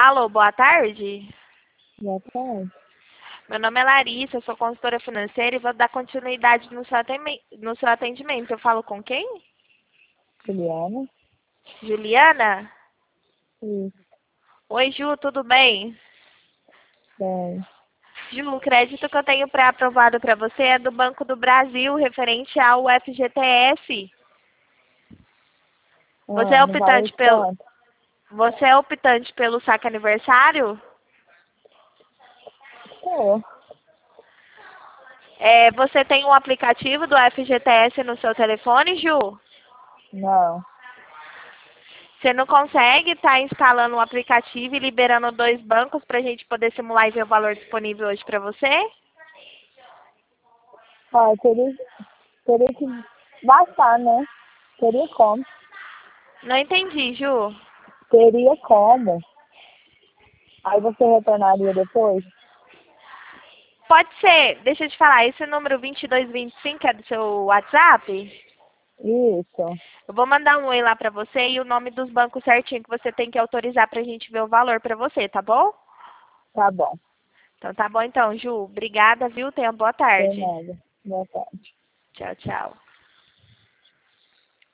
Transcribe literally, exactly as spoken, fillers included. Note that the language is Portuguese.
Alô, boa tarde. Boa tarde. Meu nome é Larissa, eu sou consultora financeira e vou dar continuidade no seu atendimento. No seu atendimento. Eu falo com quem? Juliana? Juliana? Isso, Oi, Ju, tudo bem? bem. Ju, o crédito que eu tenho pré-aprovado para você é do Banco do Brasil, referente ao F G T S. Você Ah, é no valor optante de pelo, quanto? você é optante pelo saque aniversário? Pô, É, você tem um aplicativo do F G T S no seu telefone, Ju? não. Você não consegue estar instalando um aplicativo e liberando dois bancos para a gente poder simular e ver o valor disponível hoje para você? Ah, teria, teria que baixar, né? Teria como. Não entendi, Ju. Teria como. Aí você retornaria depois? Pode ser, deixa eu te falar, esse número vinte e dois vinte e cinco é do seu WhatsApp? Isso, Eu vou mandar um oi lá para você e o nome dos bancos certinho que você tem que autorizar para a gente ver o valor para você, tá bom? tá bom. Então tá bom então, Ju. Obrigada, viu? Tenha boa Tem tarde. nada. Boa tarde. Tchau, tchau.